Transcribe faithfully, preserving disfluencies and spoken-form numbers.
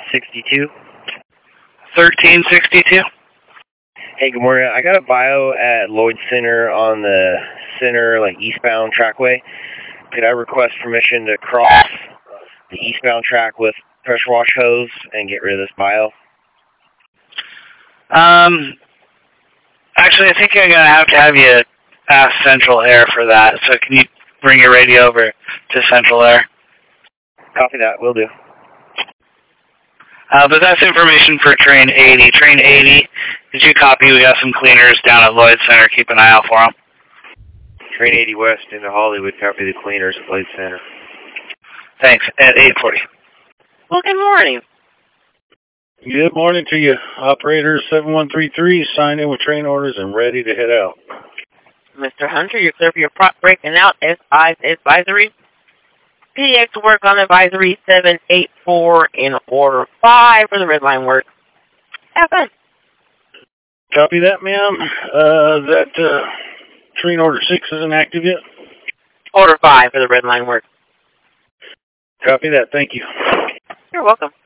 sixty-two. thirteen sixty-two. Hey, good morning. I got a bio at Lloyd Center on the center, like, eastbound trackway. Could I request permission to cross the eastbound track with pressure wash hose and get rid of this bio? Um, actually, I think I'm going to have to have you ask Central Air for that. So can you bring your radio over to Central Air? Copy that. Will do. Uh, but that's information for Train eighty. Train eighty, did you copy? We got some cleaners down at Lloyd Center. Keep an eye out for them. Train eighty West into Hollywood. Copy the cleaners at Lloyd Center. Thanks. At eight forty. Well, good morning. Good morning to you. Operator seven one three three, signed in with train orders and ready to head out. Mister Hunter, you're clear for your prop breaking out S five advisory. P D X to work on advisory seven eight four in order five for the red line work. Have fun. Copy that, ma'am. Uh, that uh, train order six isn't active yet? Order five for the red line work. Copy that. Thank you. You're welcome.